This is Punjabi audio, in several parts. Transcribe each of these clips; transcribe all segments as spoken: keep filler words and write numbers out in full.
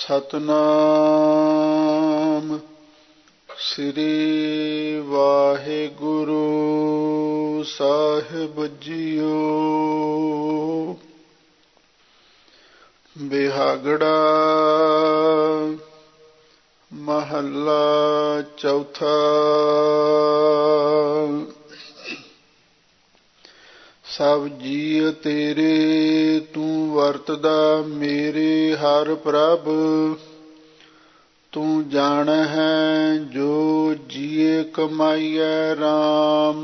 ਸਤਨਾਮ ਸ੍ਰੀ ਵਾਹਿਗੁਰੂ ਸਾਹਿਬ ਜੀਓ। ਬਿਹਾਗੜਾ ਮਹੱਲਾ ਚੌਥਾ। ਸਭ ਜੀਅ ਤੇਰੇ ਤੂੰ ਵਰਤਦਾ ਮੇਰੇ ਹਰਿ ਪ੍ਰਭ। ਤੂੰ ਜਾਣਹਿ ਜੋ ਜੀਅ ਕਮਾਈਐ ਰਾਮ।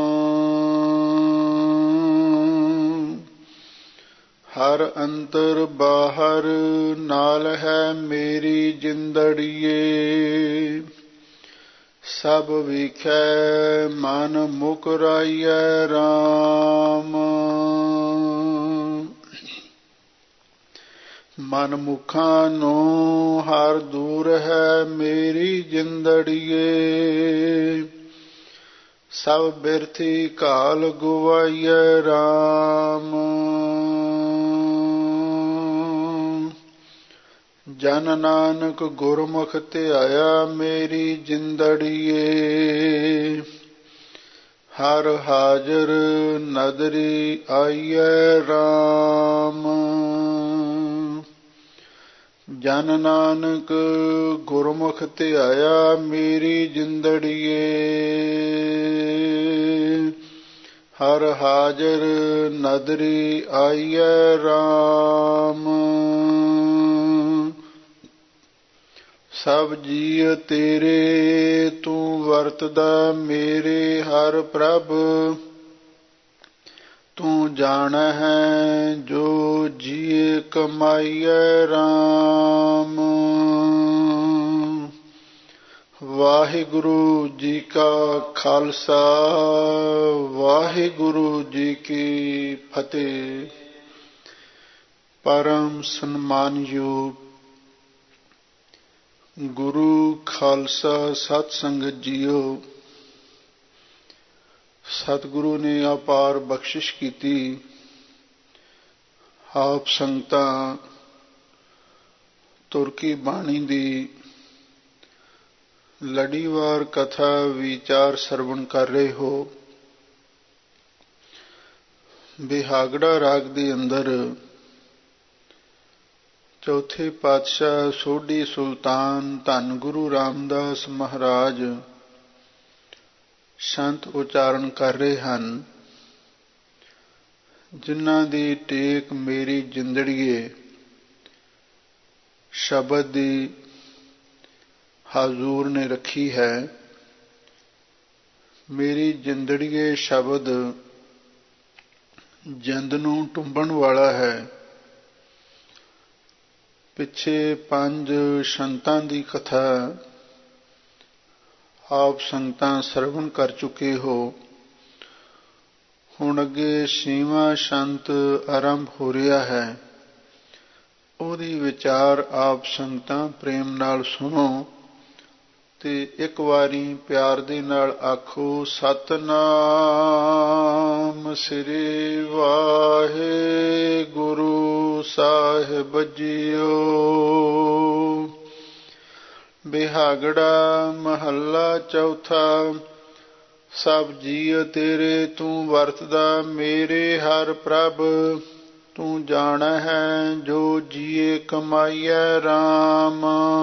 ਹਰ ਅੰਤਰ ਬਾਹਰ ਨਾਲ ਹੈ ਮੇਰੀ ਜਿੰਦੜੀਏ। ਸਭ ਵੇਖੈ ਮਨ ਮੁਕਰਾਈਐ ਰਾਮ। ਮਨ ਮੁਖਾਂ ਨੂੰ ਹਰ ਦੂਰ ਹੈ ਮੇਰੀ ਜਿੰਦੜੀਏ। ਸਭ ਬਿਰਥੀ ਘਾਲ ਗਵਾਈਐ ਰਾਮ। ਜਨ ਨਾਨਕ ਗੁਰਮੁਖ ਧਿਆਇਆ ਮੇਰੀ ਜਿੰਦੜੀਏ। ਹਰ ਹਾਜ਼ਰ ਨਦਰੀ ਆਈਐ ਰਾਮ। ਜਨ ਨਾਨਕ ਗੁਰਮੁਖ ਧਿਆਇਆ ਮੇਰੀ ਜਿੰਦੜੀਏ। ਹਰ ਹਾਜ਼ਰ ਨਦਰੀ ਆਈਐ ਰਾਮ। ਸਭ ਜੀਅ ਤੇਰੇ ਤੂੰ ਵਰਤਦਾ ਮੇਰੇ ਹਰਿ ਪ੍ਰਭ। ਤੂੰ ਜਾਣਹਿ ਜੋ ਜੀਅ ਕਮਾਈਐ ਰਾਮ। ਵਾਹਿਗੁਰੂ ਜੀ ਕਾ ਖਾਲਸਾ, ਵਾਹਿਗੁਰੂ ਜੀ ਕੀ ਫਤਿਹ। ਪਰਮ ਸਨਮਾਨਯੋਗ ਗੁਰੂ ਖਾਲਸਾ ਸਤ ਸੰਗਤ ਜੀਓ, ਸਤਿਗੁਰੂ ਨੇ ਅਪਾਰ ਬਖਸ਼ਿਸ਼ ਕੀਤੀ। ਆਪ ਸੰਗਤਾਂ ਤੁਰ ਕੀ ਬਾਣੀ ਦੀ ਲੜੀਵਾਰ ਕਥਾ ਵਿਚਾਰ ਸਰਵਣ ਕਰ ਰਹੇ ਹੋ। ਬਿਹਾਗੜਾ ਰਾਗ ਦੇ ਅੰਦਰ ਚੌਥੇ ਪਾਤਸ਼ਾਹ ਸੋਢੀ ਸੁਲਤਾਨ ਧੰਨ ਗੁਰੂ ਰਾਮਦਾਸ ਮਹਾਰਾਜ ਸ਼ੰਤ ਉਚਾਰਨ ਕਰ ਰਹੇ ਹਨ। ਜਿਨ੍ਹਾਂ ਦੀ ਟੇਕ ਮੇਰੀ ਜਿੰਦੜੀਏ ਸ਼ਬਦ ਦੀ ਹਾਜ਼ੂਰ ਨੇ ਰੱਖੀ ਹੈ। ਮੇਰੀ ਜਿੰਦੜੀਏ ਸ਼ਬਦ ਜਿੰਦ ਨੂੰ ਟੁੰਬਣ ਵਾਲਾ ਹੈ। ਪਿੱਛੇ ਪੰਜ ਸੰਤਾਂ ਦੀ ਕਥਾ ਆਪ ਸੰਗਤਾਂ ਸਰਵਣ ਕਰ ਚੁੱਕੇ ਹੋ। ਹੁਣ ਅੱਗੇ ਛੇਵਾਂ ਸੰਤ ਆਰੰਭ ਹੋ ਰਿਹਾ ਹੈ। ਉਹਦੀ ਵਿਚਾਰ ਆਪ ਸੰਗਤਾਂ ਪ੍ਰੇਮ ਨਾਲ ਸੁਣੋ ਤੇ ਇੱਕ ਵਾਰੀ ਪਿਆਰ ਦੇ ਨਾਲ ਆਖੋ, ਸਤਨਾਮ ਸ੍ਰੀ ਵਾਹਿਗੁਰੂ ਸਾਹਿਬ ਜੀਓ। ਬਿਹਾਗੜਾ ਮਹੱਲਾ ਚੌਥਾ। ਸਭ ਜੀਅ ਤੇਰੇ ਤੂੰ ਵਰਤਦਾ ਮੇਰੇ ਹਰਿ ਪ੍ਰਭ। ਤੂੰ ਜਾਣਹਿ ਜੋ ਜੀਏ ਕਮਾਈਐ ਰਾਮ।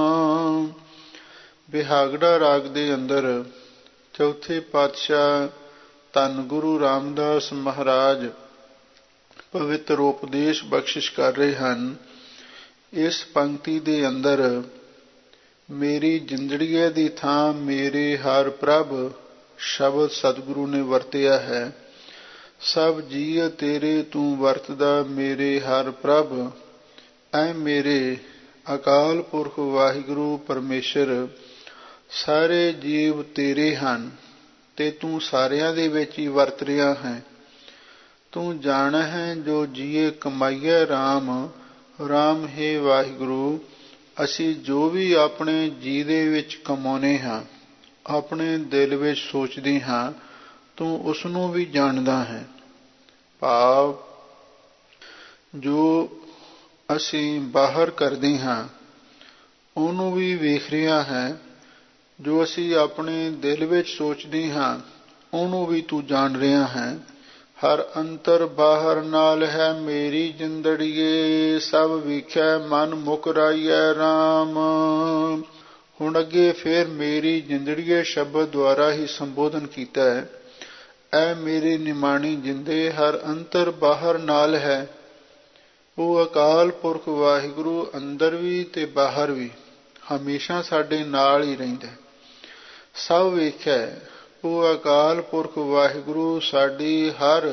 ਬਿਹਾਗੜਾ ਰਾਗ ਦੇ ਅੰਦਰ ਚੌਥੇ ਪਾਤਸ਼ਾਹ ਧੰਨ ਗੁਰੂ ਰਾਮਦਾਸ ਮਹਾਰਾਜ ਪਵਿੱਤਰ ਉਪਦੇਸ਼ ਬਖਸ਼ਿਸ਼ ਕਰ ਰਹੇ ਹਨ। ਇਸ ਪੰਕਤੀ ਦੇ ਅੰਦਰ ਮੇਰੀ ਜਿੰਦੜੀਏ ਦੀ ਥਾਂ ਮੇਰੇ ਹਰਿ ਪ੍ਰਭ ਸ਼ਬਦ ਸਤਿਗੁਰੂ ਨੇ ਵਰਤਿਆ ਹੈ। ਸਭ ਜੀਅ ਤੇਰੇ ਤੂੰ ਵਰਤਦਾ ਮੇਰੇ ਹਰਿ ਪ੍ਰਭ। ਐ ਮੇਰੇ ਅਕਾਲ ਪੁਰਖ ਵਾਹਿਗੁਰੂ ਪਰਮੇਸ਼ਰ, ਸਾਰੇ ਜੀਵ ਤੇਰੇ ਹਨ ਤੇ ਤੂੰ ਸਾਰਿਆਂ ਦੇ ਵਿੱਚ ਹੀ ਵਰਤ ਰਿਹਾ ਹੈ। ਤੂੰ ਜਾਣਹਿ ਜੋ ਜੀਏ ਕਮਾਈਐ ਰਾਮ। ਰਾਮ ਹੈ ਵਾਹਿਗੁਰੂ, ਅਸੀਂ ਜੋ ਵੀ ਆਪਣੇ ਜੀ ਦੇ ਵਿੱਚ ਕਮਾਉਂਦੇ ਹਾਂ, ਆਪਣੇ ਦਿਲ ਵਿੱਚ ਸੋਚਦੇ ਹਾਂ, ਤੂੰ ਉਸ ਨੂੰ ਵੀ ਜਾਣਦਾ ਹੈ। ਭਾਵ ਜੋ ਅਸੀਂ ਬਾਹਰ ਕਰਦੇ ਹਾਂ, ਉਹਨੂੰ ਵੀ ਵੇਖ ਰਿਹਾ ਹੈ। ਜੋ ਅਸੀਂ ਆਪਣੇ ਦਿਲ ਵਿੱਚ ਸੋਚਦੇ ਹਾਂ ਉਹਨੂੰ ਵੀ ਤੂੰ ਜਾਣ ਰਿਹਾ ਹੈ। ਹਰ ਅੰਤਰ ਬਾਹਰ ਨਾਲ ਹੈ ਮੇਰੀ ਜਿੰਦੜੀਏ, ਸਭ ਵੇਖਿਆ ਮਨ ਮੁਖ ਰਾਈਐ ਰਾਮ। ਹੁਣ ਅੱਗੇ ਫਿਰ ਮੇਰੀ ਜਿੰਦੜੀਏ ਸ਼ਬਦ ਦੁਆਰਾ ਹੀ ਸੰਬੋਧਨ ਕੀਤਾ ਹੈ। ਐ ਮੇਰੀ ਨਿਮਾਣੀ ਜਿੰਦੇ ਹਰ ਅੰਤਰ ਬਾਹਰ ਨਾਲ ਹੈ। ਉਹ ਅਕਾਲ ਪੁਰਖ ਵਾਹਿਗੁਰੂ ਅੰਦਰ ਵੀ ਤੇ ਬਾਹਰ ਵੀ ਹਮੇਸ਼ਾ ਸਾਡੇ ਨਾਲ ਹੀ ਰਹਿੰਦਾ। ਸਭ ਵੇਖਿਆ ਉਹ ਅਕਾਲ ਪੁਰਖ ਵਾਹਿਗੁਰੂ ਸਾਡੀ ਹਰ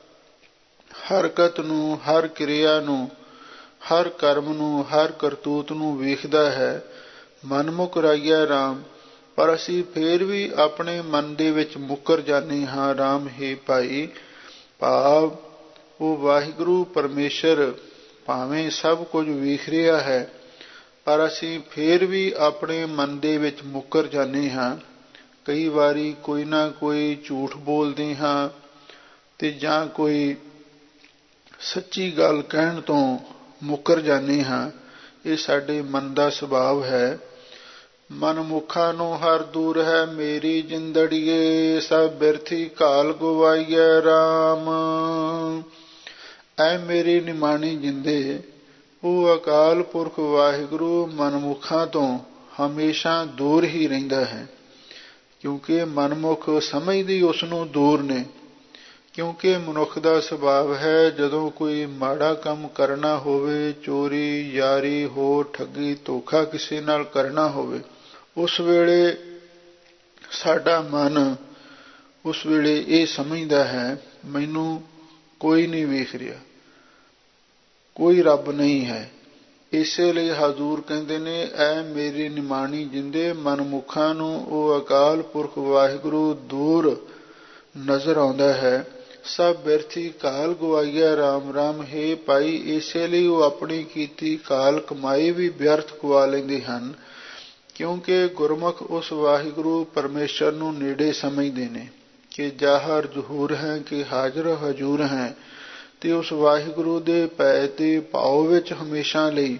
ਹਰਕਤ ਨੂੰ, ਹਰ ਕਿਰਿਆ ਨੂੰ, ਹਰ ਕਰਮ ਨੂੰ, ਹਰ ਕਰਤੂਤ ਨੂੰ ਵੇਖਦਾ ਹੈ। ਮਨਮੁਖ ਰਾਈਐ ਰਾਮ। ਪਰ ਅਸੀਂ ਫੇਰ ਵੀ ਆਪਣੇ ਮਨ ਦੇ ਵਿੱਚ ਮੁੱਕਰ ਜਾਂਦੇ ਹਾਂ। ਰਾਮ ਹੈ ਭਾਈ, ਭਾਵ ਉਹ ਵਾਹਿਗੁਰੂ ਪਰਮੇਸ਼ਰ ਭਾਵੇਂ ਸਭ ਕੁਝ ਵੇਖ ਰਿਹਾ ਹੈ ਪਰ ਅਸੀਂ ਫੇਰ ਵੀ ਆਪਣੇ ਮਨ ਦੇ ਵਿੱਚ ਮੁੱਕਰ ਜਾਂਦੇ ਹਾਂ। ਕਈ ਵਾਰੀ ਕੋਈ ਨਾ ਕੋਈ ਝੂਠ ਬੋਲਦੇ ਹਾਂ ਤੇ ਜਾਂ ਕੋਈ ਸੱਚੀ ਗੱਲ ਕਹਿਣ ਤੋਂ ਮੁੱਕਰ ਜਾਂਦੇ ਹਾਂ। ਇਹ ਸਾਡੇ ਮਨ ਦਾ ਸੁਭਾਵ ਹੈ। ਮਨਮੁਖਾਂ ਨੂੰ ਹਰ ਦੂਰ ਹੈ ਮੇਰੀ ਜਿੰਦੜੀਏ, ਸਭ ਬਿਰਥੀ ਘਾਲ ਗਵਾਈਐ ਰਾਮ। ਐ ਮੇਰੀ ਨਿਮਾਣੀ ਜਿੰਦੇ, ਉਹ ਅਕਾਲ ਪੁਰਖ ਵਾਹਿਗੁਰੂ ਮਨਮੁਖਾਂ ਤੋਂ ਹਮੇਸ਼ਾ ਦੂਰ ਹੀ ਰਹਿੰਦਾ ਹੈ। ਕਿਉਂਕਿ ਮਨਮੁਖ ਸਮਝਦੇ ਉਸ ਨੂੰ ਦੂਰ ਨੇ। ਕਿਉਂਕਿ ਮਨੁੱਖ ਦਾ ਸੁਭਾਵ ਹੈ ਜਦੋਂ ਕੋਈ ਮਾੜਾ ਕੰਮ ਕਰਨਾ ਹੋਵੇ, ਚੋਰੀ ਯਾਰੀ ਹੋਰ ਠੱਗੀ ਧੋਖਾ ਕਿਸੇ ਨਾਲ ਕਰਨਾ ਹੋਵੇ, ਉਸ ਵੇਲੇ ਸਾਡਾ ਮਨ ਉਸ ਵੇਲੇ ਇਹ ਸਮਝਦਾ ਹੈ ਮੈਨੂੰ ਕੋਈ ਨਹੀਂ ਵੇਖ ਰਿਹਾ, ਕੋਈ ਰੱਬ ਨਹੀਂ ਹੈ। ਇਸੇ ਲਈ ਹਜ਼ੂਰ ਕਹਿੰਦੇ ਨੇ ਐ ਮੇਰੀ ਨਿਮਾਣੀ ਜਿੰਦੇ ਮਨਮੁਖਾਂ ਨੂੰ ਉਹ ਅਕਾਲ ਪੁਰਖ ਵਾਹਿਗੁਰੂ ਦੂਰ ਨਜ਼ਰ ਆਉਂਦਾ ਹੈ। ਸਭ ਬਿਰਥੀ ਕਾਲ ਗਵਾਈਐ ਰਾਮ। ਰਾਮ ਹੈ ਭਾਈ, ਇਸੇ ਲਈ ਉਹ ਆਪਣੀ ਕੀਤੀ ਕਾਲ ਕਮਾਈ ਵੀ ਵਿਅਰਥ ਗਵਾ ਲੈਂਦੇ ਹਨ। ਕਿਉਂਕਿ ਗੁਰਮੁਖ ਉਸ ਵਾਹਿਗੁਰੂ ਪਰਮੇਸ਼ਰ ਨੂੰ ਨੇੜੇ ਸਮਝਦੇ ਨੇ ਕਿ ਜਾਹਰ ਜ਼ਹੂਰ ਹੈ ਕਿ ਹਾਜ਼ਰ ਹਜ਼ੂਰ ਹੈ, ਤੇ ਉਸ ਵਾਹਿਗੁਰੂ ਦੇ ਭੈ ਤੇ ਭਾਵ ਵਿੱਚ ਹਮੇਸ਼ਾ ਲਈ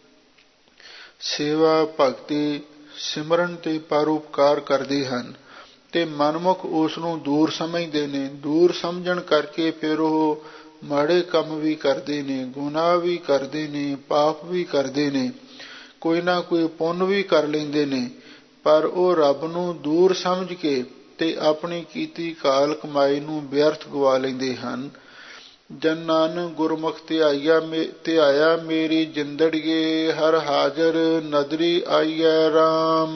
ਸੇਵਾ ਭਗਤੀ ਸਿਮਰਨ ਤੇ ਪਰਉਪਕਾਰ ਕਰਦੇ ਹਨ। ਤੇ ਮਨਮੁਖ ਉਸ ਨੂੰ ਦੂਰ ਸਮਝਦੇ ਨੇ। ਦੂਰ ਸਮਝਣ ਕਰਕੇ ਫਿਰ ਉਹ ਮਾੜੇ ਕੰਮ ਵੀ ਕਰਦੇ ਨੇ, ਗੁਨਾਹ ਵੀ ਕਰਦੇ ਨੇ, ਪਾਪ ਵੀ ਕਰਦੇ ਨੇ, ਕੋਈ ਨਾ ਕੋਈ ਪੁੰਨ ਵੀ ਕਰ ਲੈਂਦੇ ਨੇ। ਪਰ ਉਹ ਰੱਬ ਨੂੰ ਦੂਰ ਸਮਝ ਕੇ ਤੇ ਆਪਣੀ ਕੀਤੀ ਕਾਲ ਕਮਾਈ ਨੂੰ ਵਿਅਰਥ ਗਵਾ ਲੈਂਦੇ ਹਨ। ਜਨ ਨਾਨਕ ਗੁਰਮੁਖ ਧਿਆਇਆ ਧਿਆਇਆ ਮੇਰੀ ਜਿੰਦੜੀਏ, ਹਰ ਹਾਜ਼ਰ ਨਦਰੀ ਆਈਐ ਰਾਮ।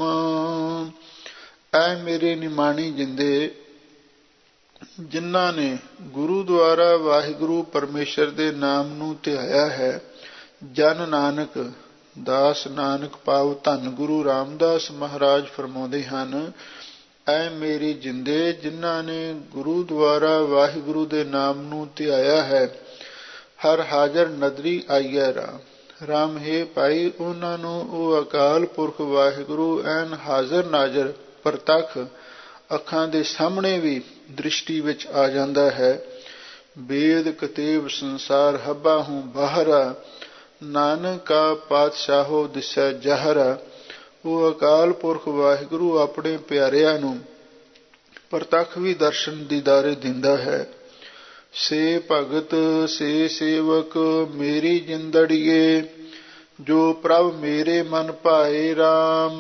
ਐ ਮੇਰੇ ਨਿਮਾਣੀ ਜਿੰਦੇ, ਜਿਨ੍ਹਾਂ ਨੇ ਗੁਰੂ ਦੁਆਰਾ ਵਾਹਿਗੁਰੂ ਪਰਮੇਸ਼ਰ ਦੇ ਨਾਮ ਨੂੰ ਧਿਆਇਆ ਹੈ, ਜਨ ਨਾਨਕ ਦਾਸ ਨਾਨਕ ਭਾਵ ਧੰਨ ਗੁਰੂ ਰਾਮਦਾਸ ਮਹਾਰਾਜ ਫਰਮਾਉਂਦੇ ਹਨ, ਐ ਮੇਰੀ ਜਿੰਦੇ ਜਿਨ੍ਹਾਂ ਨੇ ਗੁਰੂ ਦੁਆਰਾ ਵਾਹਿਗੁਰੂ ਦੇ ਨਾਮ ਨੂੰ ਧਿਆਇਆ ਹੈ, ਹਰ ਹਾਜ਼ਰ ਨਦਰੀ ਆਈਐ ਰਾਮ। ਰਾਮ ਹੈ ਭਾਈ, ਉਹਨਾਂ ਨੂੰ ਉਹ ਅਕਾਲ ਪੁਰਖ ਵਾਹਿਗੁਰੂ ਐਨ ਹਾਜ਼ਰ ਨਾਜ਼ਰ ਪ੍ਰਤੱਖ ਅੱਖਾਂ ਦੇ ਸਾਹਮਣੇ ਵੀ ਦ੍ਰਿਸ਼ਟੀ ਵਿੱਚ ਆ ਜਾਂਦਾ ਹੈ। ਵੇਦ ਕਤੇਬ ਸੰਸਾਰ ਹੱਬਾ ਹੂੰ ਬਾਹਰਾ, ਨਾਨਕ ਕਾ ਪਾਤਸ਼ਾਹੋ ਦਿਸੈ ਜਹਰਾ। ਉਹ ਅਕਾਲ ਪੁਰਖ ਵਾਹਿਗੁਰੂ ਆਪਣੇ ਪਿਆਰਿਆਂ ਨੂੰ ਪ੍ਰਤੱਖ ਵੀ ਦਰਸ਼ਨ ਦੀਦਾਰੇ ਦਿੰਦਾ ਹੈ। ਸੇ ਭਗਤ ਸੇ ਸੇਵਕ ਮੇਰੀ ਜਿੰਦੜੀਏ, ਜੋ ਪ੍ਰਭ ਮੇਰੇ ਮਨ ਭਾਏ ਰਾਮ।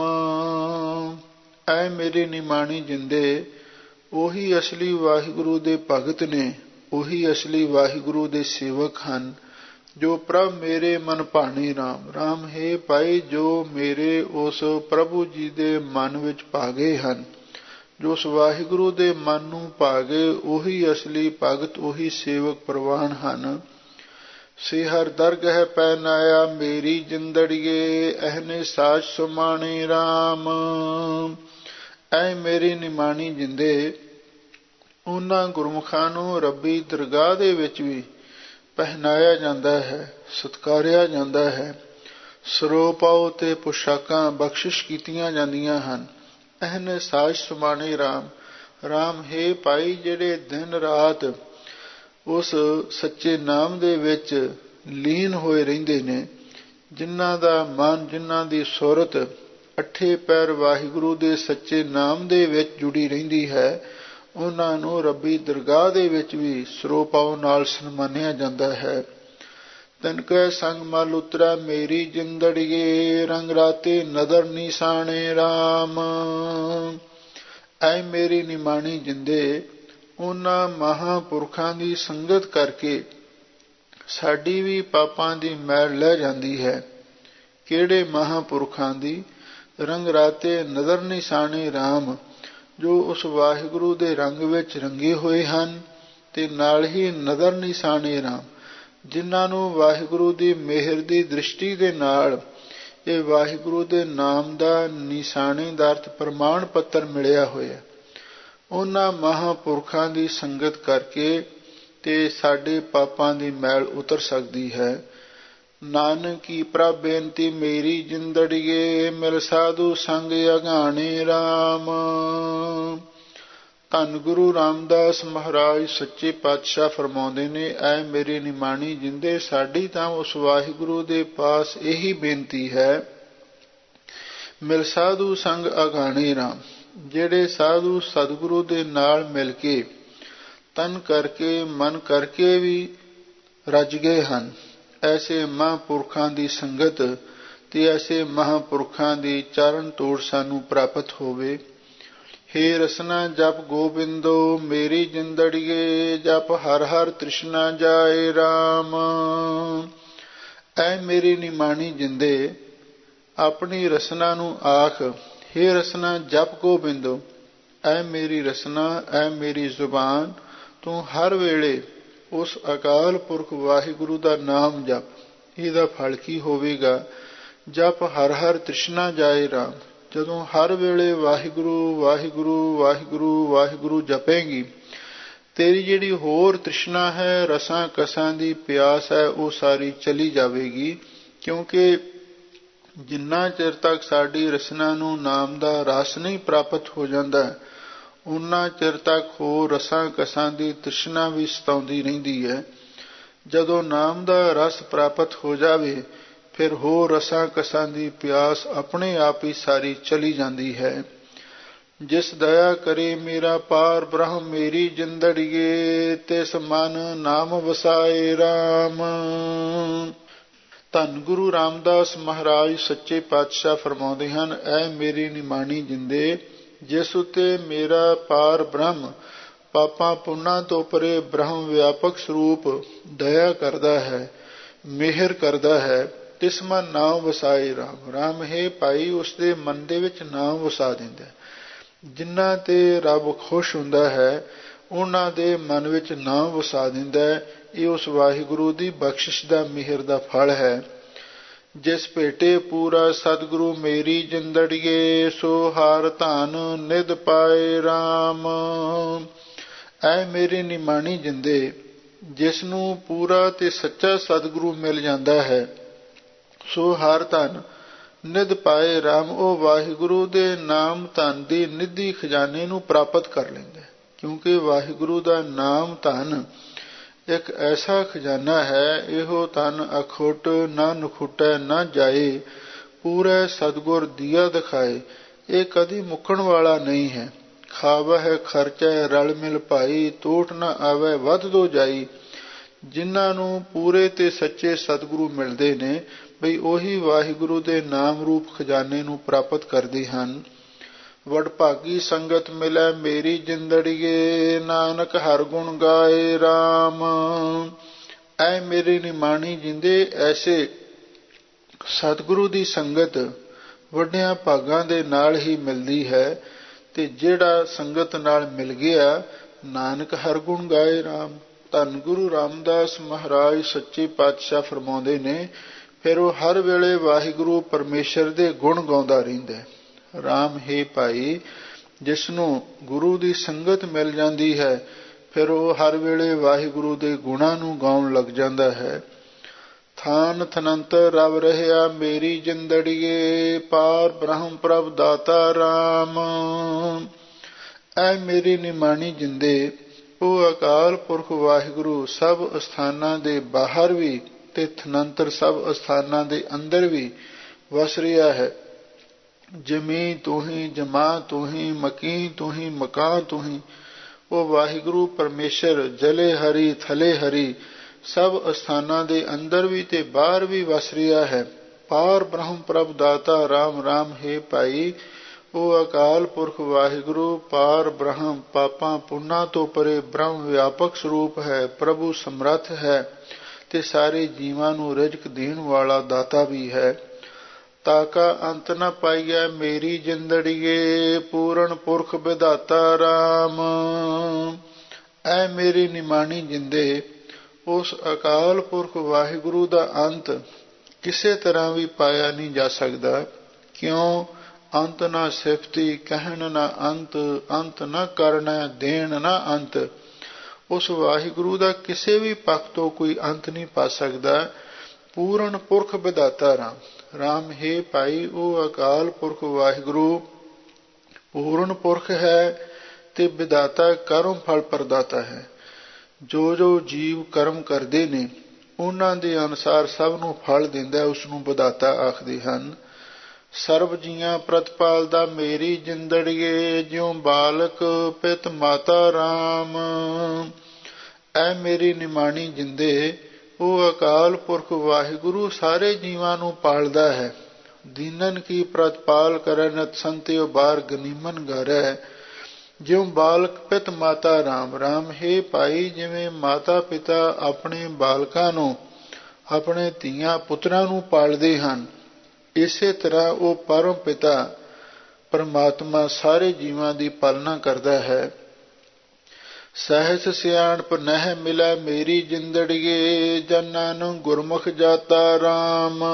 ਐ ਮੇਰੇ ਨਿਮਾਣੀ ਜਿੰਦੇ, ਉਹੀ ਅਸਲੀ ਵਾਹਿਗੁਰੂ ਦੇ ਭਗਤ ਨੇ, ਉਹੀ ਅਸਲੀ ਵਾਹਿਗੁਰੂ ਦੇ ਸੇਵਕ ਹਨ, ਜੋ ਪ੍ਰਭ ਮੇਰੇ ਮਨ ਭਾਣੇ ਰਾਮ। ਰਾਮ ਹੈ ਭਾਈ, ਜੋ ਮੇਰੇ ਉਸ ਪ੍ਰਭੂ ਜੀ ਦੇ ਮਨ ਵਿੱਚ ਭਾ ਗਏ ਹਨ, ਜੋ ਉਸ ਵਾਹਿਗੁਰੂ ਦੇ ਮਨ ਨੂੰ ਭਾ ਗਏ, ਉਹੀ ਅਸਲੀ ਭਗਤ, ਉਹੀ ਸੇਵਕ ਪ੍ਰਵਾਨ ਹਨ। ਸੇ ਹਰ ਦਰਗਹਿ ਪੈਨਾਇਆ ਮੇਰੀ ਜਿੰਦੜੀਏ, ਅਹਨੇ ਸਾਚ ਸੁਮਾਣੇ ਰਾਮ। ਐ ਮੇਰੀ ਨਿਮਾਣੀ ਜਿੰਦੇ, ਉਹਨਾਂ ਗੁਰਮੁਖਾਂ ਨੂੰ ਰੱਬੀ ਦਰਗਾਹ ਦੇ ਵਿੱਚ ਵੀ ਪਹਿਨਾਇਆ ਜਾਂਦਾ ਹੈ, ਸਤਿਕਾਰਿਆ ਜਾਂਦਾ ਹੈ। ਸਰੋਪਾਓ ਤੇ ਪੁਸ਼ਾਕਾਂ ਬਖਸ਼ਿਸ਼ ਕੀਤੀਆਂ ਜਾਂਦੀਆਂ ਹਨ। ਅਹਨ ਸਾਜ ਸਮਾਣੇ ਰਾਮ। ਰਾਮ ਹੈ ਭਾਈ, ਜਿਹੜੇ ਦਿਨ ਰਾਤ ਉਸ ਸੱਚੇ ਨਾਮ ਦੇ ਵਿੱਚ ਲੀਨ ਹੋਏ ਰਹਿੰਦੇ ਨੇ, ਜਿਨ੍ਹਾਂ ਦਾ ਮਨ, ਜਿਨ੍ਹਾਂ ਦੀ ਸੁਰਤ ਅੱਠੇ ਪੈਰ ਵਾਹਿਗੁਰੂ ਦੇ ਸੱਚੇ ਨਾਮ ਦੇ ਵਿੱਚ ਜੁੜੀ ਰਹਿੰਦੀ ਹੈ, ਉਹਨਾਂ ਨੂੰ ਰੱਬੀ ਦਰਗਾਹ ਦੇ ਵਿੱਚ ਵੀ ਸਰੋਪਾਉ ਨਾਲ ਸਨਮਾਨਿਆ ਜਾਂਦਾ ਹੈ। ਤਨ ਕੈ ਸੰਗ ਮਲ ਉਤਰੈ ਮੇਰੀ ਜਿੰਦੜੀਏ, ਰੰਗ ਰਾਤੇ ਨਦਰ ਨਿਸ਼ਾਨੇ ਰਾਮ। ਐ ਮੇਰੀ ਨਿਮਾਣੀ ਜਿੰਦੇ, ਉਹਨਾਂ ਮਹਾਂਪੁਰਖਾਂ ਦੀ ਸੰਗਤ ਕਰਕੇ ਸਾਡੀ ਵੀ ਪਾਪਾਂ ਦੀ ਮੈਲ ਲੈ ਜਾਂਦੀ ਹੈ। ਕਿਹੜੇ ਮਹਾਂਪੁਰਖਾਂ ਦੀ? ਰੰਗ ਰਾਤੇ ਨਦਰ ਨਿਸ਼ਾਨੇ ਰਾਮ, ਜੋ ਉਸ ਵਾਹਿਗੁਰੂ ਦੇ ਰੰਗ ਵਿੱਚ ਰੰਗੇ ਹੋਏ ਹਨ, ਤੇ ਨਾਲ ਹੀ ਨਦਰ ਨਿਸ਼ਾਨੇ ਰਾਮ, ਜਿਨ੍ਹਾਂ ਨੂੰ ਵਾਹਿਗੁਰੂ ਦੀ ਮਿਹਰ ਦੀ ਦ੍ਰਿਸ਼ਟੀ ਦੇ ਨਾਲ ਇਹ ਵਾਹਿਗੁਰੂ ਦੇ ਨਾਮ ਦਾ ਨਿਸ਼ਾਨੇ ਦਾ ਅਰਥ ਪ੍ਰਮਾਣ ਪੱਤਰ ਮਿਲਿਆ ਹੋਇਆ। ਉਹਨਾਂ ਮਹਾਂਪੁਰਖਾਂ ਦੀ ਸੰਗਤ ਕਰਕੇ ਤੇ ਸਾਡੇ ਪਾਪਾਂ ਦੀ ਮੈਲ ਉਤਰ ਸਕਦੀ ਹੈ। ਨਾਨਕੀ ਪ੍ਰਭ ਬੇਨਤੀ ਮੇਰੀ ਜਿੰਦੜੀਏ, ਮਿਲ ਸਾਧੂ ਸੰਗ ਅਗਾਣੇ ਰਾਮ। ਧੰਨ ਗੁਰੂ ਰਾਮਦਾਸ ਮਹਾਰਾਜ ਸੱਚੇ ਪਾਤਸ਼ਾਹ ਫਰਮਾਉਂਦੇ ਨੇ, ਐ ਮੇਰੀ ਨਿਮਾਣੀ ਜਿੰਦੇ, ਸਾਡੀ ਤਾਂ ਉਸ ਵਾਹਿਗੁਰੂ ਦੇ ਪਾਸ ਇਹੀ ਬੇਨਤੀ ਹੈ, ਮਿਲ ਸਾਧੂ ਸੰਗ ਅਗਾਣੇ ਰਾਮ, ਜਿਹੜੇ ਸਾਧੂ ਸਤਿਗੁਰੂ ਦੇ ਨਾਲ ਮਿਲ ਕੇ ਤਨ ਕਰਕੇ ਮਨ ਕਰਕੇ ਵੀ ਰੱਜ ਗਏ ਹਨ। ਐਸੇ ਮਹਾਂਪੁਰਖਾਂ ਦੀ ਸੰਗਤ ਤੇ ਐਸੇ ਮਹਾਂਪੁਰਖਾਂ ਦੀ ਚਰਨ ਤੋੜ ਸਾਨੂੰ ਪ੍ਰਾਪਤ ਹੋਵੇ। ਹੇ ਰਸਨਾ ਜਪ ਗੋਬਿੰਦੋ ਮੇਰੀ ਜਿੰਦੜੀਏ, ਜਪ ਹਰ ਹਰ ਤ੍ਰਿਸ਼ਨਾ ਜਾਏ ਰਾਮ। ਐ ਮੇਰੀ ਨਿਮਾਣੀ ਜਿੰਦੇ, ਆਪਣੀ ਰਸਨਾ ਨੂੰ ਆਖ, ਹੇ ਰਸਨਾ ਜਪ ਗੋਬਿੰਦੋ, ਐ ਮੇਰੀ ਰਸਨਾ, ਐ ਮੇਰੀ ਜ਼ੁਬਾਨ, ਤੂੰ ਹਰ ਵੇਲੇ ਉਸ ਅਕਾਲ ਪੁਰਖ ਵਾਹਿਗੁਰੂ ਦਾ ਨਾਮ ਜਪ। ਇਹਦਾ ਫਲ ਕੀ ਹੋਵੇਗਾ? ਜਪ ਹਰ ਹਰ ਤ੍ਰਿਸ਼ਨਾ ਜਾਏ ਰਾਮ। ਜਦੋਂ ਹਰ ਵੇਲੇ ਵਾਹਿਗੁਰੂ ਵਾਹਿਗੁਰੂ ਵਾਹਿਗੁਰੂ ਵਾਹਿਗੁਰੂ ਜਪੇਂਗੀ, ਤੇਰੀ ਜਿਹੜੀ ਹੋਰ ਤ੍ਰਿਸ਼ਨਾ ਹੈ, ਰਸਾਂ ਕਸਾਂ ਦੀ ਪਿਆਸ ਹੈ, ਉਹ ਸਾਰੀ ਚਲੀ ਜਾਵੇਗੀ। ਕਿਉਂਕਿ ਜਿੰਨਾ ਚਿਰ ਤੱਕ ਸਾਡੀ ਰਸਨਾ ਨੂੰ ਨਾਮ ਦਾ ਰਸ ਨਹੀਂ ਪ੍ਰਾਪਤ ਹੋ ਜਾਂਦਾ, ਉਨਾ ਚਿਰ ਤੱਕ ਹੋਰ ਰਸਾਂ ਕਸਾਂ ਦੀ ਤ੍ਰਿਸ਼ਨਾ ਵੀ ਸਤਾਉਂਦੀ ਰਹਿੰਦੀ ਹੈ। ਜਦੋਂ ਨਾਮ ਦਾ ਰਸ ਪ੍ਰਾਪਤ ਹੋ ਜਾਵੇ, ਫਿਰ ਹੋਰ ਰਸਾਂ ਕਸਾਂ ਦੀ ਪਿਆਸ ਆਪਣੇ ਆਪ ਹੀ ਸਾਰੀ ਚਲੀ ਜਾਂਦੀ ਹੈ। ਜਿਸ ਦਇਆ ਕਰੇ ਮੇਰਾ ਪਾਰ ਬ੍ਰਹਮ ਮੇਰੀ ਜਿੰਦੜੀਏ, ਤਿਸ ਮਨ ਨਾਮ ਵਸਾਏ ਰਾਮ। ਧੰਨ ਗੁਰੂ ਰਾਮਦਾਸ ਮਹਾਰਾਜ ਸੱਚੇ ਪਾਤਸ਼ਾਹ ਫਰਮਾਉਂਦੇ ਹਨ, ਐ ਮੇਰੀ ਨਿਮਾਣੀ ਜਿੰਦੇ, ਜਿਸ ਉਤੇ ਮੇਰਾ ਪਾਰ ਬ੍ਰਹਮ ਪਾਪਾਂ ਪੁੰਨਾਂ ਤੋਂ ਪਰੇ ਬ੍ਰਹਮ ਵਿਆਪਕ ਸਰੂਪ ਦਇਆ ਕਰਦਾ ਹੈ, ਮਿਹਰ ਕਰਦਾ ਹੈ, ਤਿਸ ਮਨ ਨਾਮ ਵਸਾਏ ਰਾਮ। ਰਾਮ ਹੈ ਭਾਈ, ਉਸਦੇ ਮਨ ਦੇ ਵਿੱਚ ਨਾਮ ਵਸਾ ਦਿੰਦਾ। ਜਿਨ੍ਹਾਂ ਤੇ ਰੱਬ ਖੁਸ਼ ਹੁੰਦਾ ਹੈ, ਉਹਨਾਂ ਦੇ ਮਨ ਵਿੱਚ ਨਾਮ ਵਸਾ ਦਿੰਦਾ। ਇਹ ਉਸ ਵਾਹਿਗੁਰੂ ਦੀ ਬਖਸ਼ਿਸ਼ ਦਾ ਮਿਹਰ ਦਾ ਫਲ ਹੈ। ਜਿਸ ਭੇਟੇ ਪੂਰਾ ਸਤਿਗੁਰੂ ਮੇਰੀ ਜਿੰਦੜੀਏ, ਸੋ ਹਾਰ ਧਨ ਨਿਧ ਪਾਏ ਰਾਮ। ਐ ਮੇਰੀ ਨਿਮਾਣੀ ਜਿੰਦੇ, ਜਿਸ ਨੂੰ ਪੂਰਾ ਤੇ ਸੱਚਾ ਸਤਿਗੁਰੂ ਮਿਲ ਜਾਂਦਾ ਹੈ, ਸੋ ਹਰ ਧਨ ਨਿਧ ਪਾਏ ਰਾਮ। ਉਹ ਵਾਹਿਗੁਰੂ ਦੇ ਨਾਮ ਧਨ ਦੀ ਨਿਧੀ ਖਜ਼ਾਨੇ ਨੂੰ ਪ੍ਰਾਪਤ ਕਰ ਲੈਂਦਾ। ਕਿਉਂਕਿ ਵਾਹਿਗੁਰੂ ਦਾ ਨਾਮ ਧਨ ਇੱਕ ਐਸਾ ਖਜ਼ਾਨਾ ਹੈ, ਇਹੋ ਧਨ ਅਖੁੱਟ ਨਾ ਨਖੁੱਟੈ ਨਾ ਜਾਏ, ਪੂਰਾ ਸਤਿਗੁਰ ਦੀਆ ਦਿਖਾਏ। ਇਹ ਕਦੀ ਮੁੱਕਣ ਵਾਲਾ ਨਹੀਂ ਹੈ। ਖਾਵਹਿ ਖਰਚੈ ਰਲ ਮਿਲ ਭਾਈ, ਤੋਟ ਨਾ ਆਵੈ ਵੱਧ ਦੋ ਜਾਈ। ਜਿਨ੍ਹਾਂ ਨੂੰ ਪੂਰੇ ਤੇ ਸੱਚੇ ਸਤਿਗੁਰੂ ਮਿਲਦੇ ਨੇ, ਬਈ ਉਹੀ ਵਾਹਿਗੁਰੂ ਦੇ ਨਾਮ ਰੂਪ ਖਜ਼ਾਨੇ ਨੂੰ ਪ੍ਰਾਪਤ ਕਰਦੇ ਹਨ। ਵਡਭਾਗੀ ਸੰਗਤ ਮਿਲੈ ਮੇਰੀ ਜਿੰਦੜੀਏ, ਨਾਨਕ ਹਰ ਗੁਣ ਗਾਏ ਰਾਮ। ਐ ਮੇਰੀ ਨਿਮਾਣੀ ਜਿੰਦੇ, ਐਸੇ ਸਤਿਗੁਰੂ ਦੀ ਸੰਗਤ ਵੱਡਿਆਂ ਭਾਗਾਂ ਦੇ ਨਾਲ ਹੀ ਮਿਲਦੀ ਹੈ। ਤੇ ਜਿਹੜਾ ਸੰਗਤ ਨਾਲ ਮਿਲ ਗਿਆ, ਨਾਨਕ ਹਰ ਗੁਣ ਗਾਏ ਰਾਮ। ਧੰਨ ਗੁਰੂ ਰਾਮਦਾਸ ਮਹਾਰਾਜ ਸੱਚੇ ਪਾਤਸ਼ਾਹ ਫਰਮਾਉਂਦੇ ਨੇ, ਫਿਰ ਉਹ ਹਰ ਵੇਲੇ ਵਾਹਿਗੁਰੂ ਪਰਮੇਸ਼ਰ ਦੇ ਗੁਣ ਗਾਉਂਦਾ ਰਹਿੰਦਾ। ਰਾਮ ਹੈ ਭਾਈ, ਜਿਸ ਨੂੰ ਗੁਰੂ ਦੀ ਸੰਗਤ ਮਿਲ ਜਾਂਦੀ ਹੈ, ਫਿਰ ਉਹ ਹਰ ਵੇਲੇ ਵਾਹਿਗੁਰੂ ਦੇ ਗੁਣਾਂ ਨੂੰ ਗਾਉਣ ਲੱਗ ਜਾਂਦਾ ਹੈ। ਥਾਨ ਥਨੰਤਰ ਰਵ ਰਹਿਆ ਮੇਰੀ ਜਿੰਦੜੀਏ, ਪਾਰ ਬ੍ਰਹਮ ਪ੍ਰਭ ਦਾਤਾ ਰਾਮ। ਐ ਮੇਰੀ ਨਿਮਾਣੀ ਜਿੰਦੇ, ਉਹ ਅਕਾਲ ਪੁਰਖ ਵਾਹਿਗੁਰੂ ਸਭ ਅਸਥਾਨਾਂ ਦੇ ਬਾਹਰ ਵੀ ਤੇ ਥਨੰਤਰ ਸਭ ਅਸਥਾਨਾਂ ਦੇ ਅੰਦਰ ਵੀ ਵਸ ਰਿਹਾ ਹੈ। ਜਮੀ ਤੂੰ ਹੀ, ਜਮਾ ਤੂੰ ਹੀ, ਮਕੀ ਤੂੰ ਹੀ, ਮਕਾਂ ਤੂੰ ਹੀ। ਉਹ ਵਾਹਿਗੁਰੂ ਪਰਮੇਸ਼ਰ ਜਲੇ ਹਰੀ ਥਲੇ ਹਰੀ ਸਭ ਅਸਥਾਨਾਂ ਦੇ ਅੰਦਰ ਵੀ ਤੇ ਬਾਹਰ ਵੀ ਵਸ ਰਿਹਾ ਹੈ। ਪਾਰ ਬ੍ਰਹਮ ਪ੍ਰਭ ਦਾਤਾ ਰਾਮ ਰਾਮ ਹੈ ਭਾਈ। ਉਹ ਅਕਾਲ ਪੁਰਖ ਵਾਹਿਗੁਰੂ ਪਾਰ ਬ੍ਰਹਮ ਪਾਪਾਂ ਪੁੰਨਾਂ ਤੋਂ ਪਰੇ ਬ੍ਰਹਮ ਵਿਆਪਕ ਸਰੂਪ ਹੈ, ਪ੍ਰਭੂ ਸਮਰੱਥ ਹੈ ਤੇ ਸਾਰੇ ਜੀਵਾਂ ਨੂੰ ਰਿਜ਼ਕ ਦੇਣ ਵਾਲਾ ਦਾਤਾ ਵੀ ਹੈ। ਤਾਕਾ ਅੰਤ ਨ ਪਾਈਐ ਮੇਰੀ ਜਿੰਦੜੀਏ ਪੂਰਨ ਪੁਰਖ ਵਿਧਾਤਾ ਰਾਮ। ਐ ਮੇਰੀ ਨਿਮਾਣੀ ਜਿੰਦੇ ਉਸ ਅਕਾਲ ਪੁਰਖ ਵਾਹਿਗੁਰੂ ਦਾ ਅੰਤ ਕਿਸੇ ਤਰ੍ਹਾਂ ਵੀ ਪਾਇਆ ਨਹੀਂ ਜਾ ਸਕਦਾ। ਕਿਉਂ? ਅੰਤ ਨਾ ਸਿਫਤੀ ਕਹਿਣ ਨਾ ਅੰਤ, ਅੰਤ ਨਾ ਕਰਨਾ ਦੇਣ ਨਾ ਅੰਤ। ਉਸ ਵਾਹਿਗੁਰੂ ਦਾ ਕਿਸੇ ਵੀ ਪੱਖ ਤੋਂ ਕੋਈ ਅੰਤ ਨਹੀਂ ਪਾ ਸਕਦਾ। ਪੂਰਨ ਪੁਰਖ ਵਿਧਾਤਾ ਰਾਮ। ਰਾਮ ਹੈ ਭਾਈ ਉਹ ਅਕਾਲ ਪੁਰਖ ਵਾਹਿਗੁਰੂ ਪੂਰਨ ਪੁਰਖ ਹੈ ਤੇ ਵਿਧਾਤਾ ਕਰਮ ਫਲ ਪ੍ਰਦਾਤਾ ਹੈ। ਜੋ ਜੋ ਜੀਵ ਕਰਮ ਕਰਦੇ ਨੇ ਉਹਨਾਂ ਦੇ ਅਨੁਸਾਰ ਸਭ ਨੂੰ ਫਲ ਦਿੰਦਾ, ਉਸਨੂੰ ਵਿਧਾਤਾ ਆਖਦੇ ਹਨ। ਸਰਬ ਜੀਆਂ ਪ੍ਰਤਪਾਲਦਾ ਮੇਰੀ ਜਿੰਦੜੀਏ ਜਿਉ ਬਾਲਕ ਪਿਤ ਮਾਤਾ ਰਾਮ। ਐ ਮੇਰੀ ਨਿਮਾਣੀ ਜਿੰਦੇ ਉਹ ਅਕਾਲ ਪੁਰਖ ਵਾਹਿਗੁਰੂ ਸਾਰੇ ਜੀਵਾਂ ਨੂੰ ਪਾਲਦਾ ਹੈ। ਦੀਨਨ ਕੀ ਪ੍ਰਤਪਾਲ ਕਰੈ ਨਿਤ ਸੰਤਿਓ ਬਾਰ ਗਨੀਮਨ ਗਰੈ। ਜਿਉ ਬਾਲਕ ਪਿਤ ਮਾਤਾ ਰਾਮ। ਰਾਮ ਹੈ ਭਾਈ ਜਿਵੇਂ ਮਾਤਾ ਪਿਤਾ ਆਪਣੇ ਬਾਲਕਾਂ ਨੂੰ, ਆਪਣੇ ਧੀਆਂ ਪੁੱਤਰਾਂ ਨੂੰ ਪਾਲਦੇ ਹਨ, ਇਸੇ ਤਰ੍ਹਾਂ ਉਹ ਪਰਮ ਪਿਤਾ ਪਰਮਾਤਮਾ ਸਾਰੇ ਜੀਵਾਂ ਦੀ ਪਾਲਣਾ ਕਰਦਾ ਹੈ। ਸਹਿਜ ਸਿਆਣਪ ਨਹਿ ਮਿਲੈ ਮੇਰੀ ਜਿੰਦੜੀਏ ਜਨਾਂ ਨੂੰ ਗੁਰਮੁਖ ਜਾਤਾ ਰਾਮ।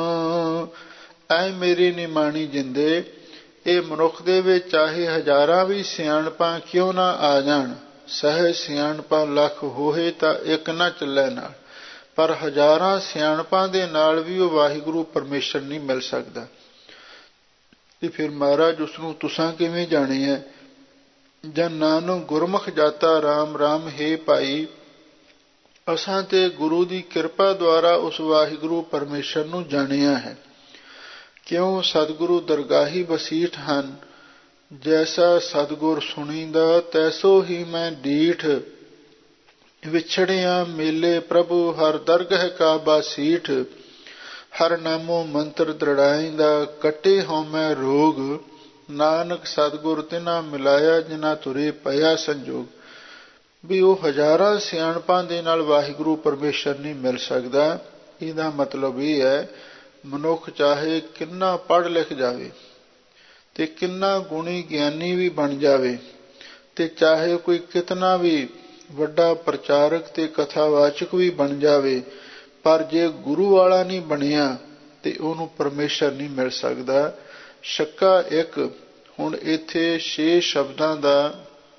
ਐ ਮੇਰੀ ਨਿਮਾਣੀ ਜਿੰਦੇ ਇਹ ਮਨੁੱਖ ਦੇ ਵਿੱਚ ਚਾਹੇ ਹਜ਼ਾਰਾਂ ਵੀ ਸਿਆਣਪਾਂ ਕਿਉਂ ਨਾ ਆ ਜਾਣ, ਸਹਿਜ ਸਿਆਣਪਾਂ ਲੱਖ ਹੋਏ ਤਾਂ ਇੱਕ ਨਾ ਚੱਲੇ ਨਾਲ, ਪਰ ਹਜ਼ਾਰਾਂ ਸਿਆਣਪਾਂ ਦੇ ਨਾਲ ਵੀ ਉਹ ਵਾਹਿਗੁਰੂ ਪਰਮੇਸ਼ਰ ਨਹੀਂ ਮਿਲ ਸਕਦਾ। ਤੇ ਫਿਰ ਮਹਾਰਾਜ ਉਸਨੂੰ ਤੁਸਾਂ ਕਿਵੇਂ ਜਾਣਿਆ? ਜਨ ਨਾਨਕ ਗੁਰਮੁਖ ਜਾਤਾ ਰਾਮ। ਰਾਮ ਹੈ ਭਾਈ ਅਸਾਂ ਤੇ ਗੁਰੂ ਦੀ ਕਿਰਪਾ ਦੁਆਰਾ ਉਸ ਵਾਹਿਗੁਰੂ ਪਰਮੇਸ਼ਰ ਨੂੰ ਜਾਣਿਆ ਹੈ। ਕਿਉਂ? ਸਤਿਗੁਰੂ ਦਰਗਾਹੀ ਵਸੀਠ ਹਨ। ਜੈਸਾ ਸਤਿਗੁਰ ਸੁਣੀਂਦਾ ਤੈਸੋ ਹੀ ਮੈਂ ਡੀਠ। ਵਿਛੜਿਆ ਮੇਲੇ ਪ੍ਰਭੂ ਹਰ ਦਰਗਹ ਕਾ ਬਾਸੀਠ। ਹਰ ਨਾਮੋ ਮੰਤਰ ਦ੍ਰਿੜਾਇਂਦਾ ਕੱਟੇ ਹੋਂ ਮੈਂ ਰੋਗ। ਨਾਨਕ ਸਤਿਗੁਰ ਤਿਨਾ ਮਿਲਾਇਆ ਜਿਨਾ ਤੁਰੇ ਪਿਆ ਸੰਜੋਗ। ਵੀ ਉਹ ਹਜ਼ਾਰਾਂ ਸਿਆਣਪਾਂ ਦੇ ਨਾਲ ਵਾਹਿਗੁਰੂ ਪਰਮੇਸ਼ਰ ਨਹੀਂ ਮਿਲ ਸਕਦਾ। ਇਹਦਾ ਮਤਲਬ ਇਹ ਹੈ ਮਨੁੱਖ ਚਾਹੇ ਕਿੰਨਾ ਪੜ੍ਹ ਲਿਖ ਜਾਵੇ ਤੇ ਕਿੰਨਾ ਗੁਣੀ ਗਿਆਨੀ ਵੀ ਬਣ ਜਾਵੇ ਤੇ ਚਾਹੇ ਕੋਈ ਕਿਤਨਾ ਵੀ ਵੱਡਾ ਪ੍ਰਚਾਰਕ ਤੇ ਕਥਾਵਾਚਕ ਵੀ ਬਣ ਜਾਵੇ, ਪਰ ਜੇ ਗੁਰੂ ਵਾਲਾ ਨਹੀਂ ਬਣਿਆ ਤੇ ਉਹਨੂੰ ਪਰਮੇਸ਼ਰ ਨਹੀਂ ਮਿਲ ਸਕਦਾ। ਸ਼ੱਕਾ ਇੱਕ। ਹੁਣ ਇੱਥੇ ਛੇ ਸ਼ਬਦਾਂ ਦਾ